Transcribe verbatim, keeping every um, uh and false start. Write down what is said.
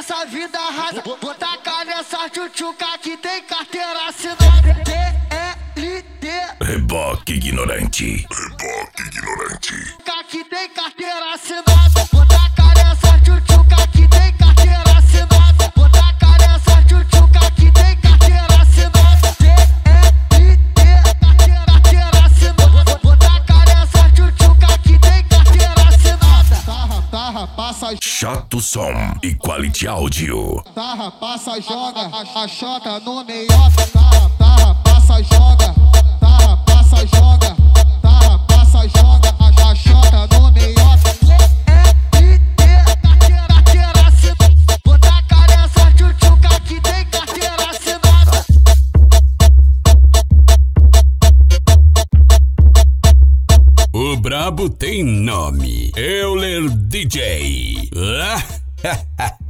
nessa vida rasa, vou tacar nessa tchutchuca que tem carteira assinada. T L T Reboque ignorante. Reboque ignorante. que tem carteira assinada. Vou tacar nessa tchutchuca que tem carteira assinada. Vou tacar nessa tchutchuca que tem carteira assinada. T L T carteira assinada. Vou tacar nessa tchutchuca que tem carteira assinada. Tarra, tarra, passa, Chato som e quality áudio. tarra, passa, joga a, a chota no meiota. Tarra, tarra, passa, joga. Tarra, passa, joga. Tarra, passa, joga a, a chota no meiota. L T carteira assinada. Vou tacar nessa tchutchuca que tem carteira assinada. O brabo tem nome. Euler D J.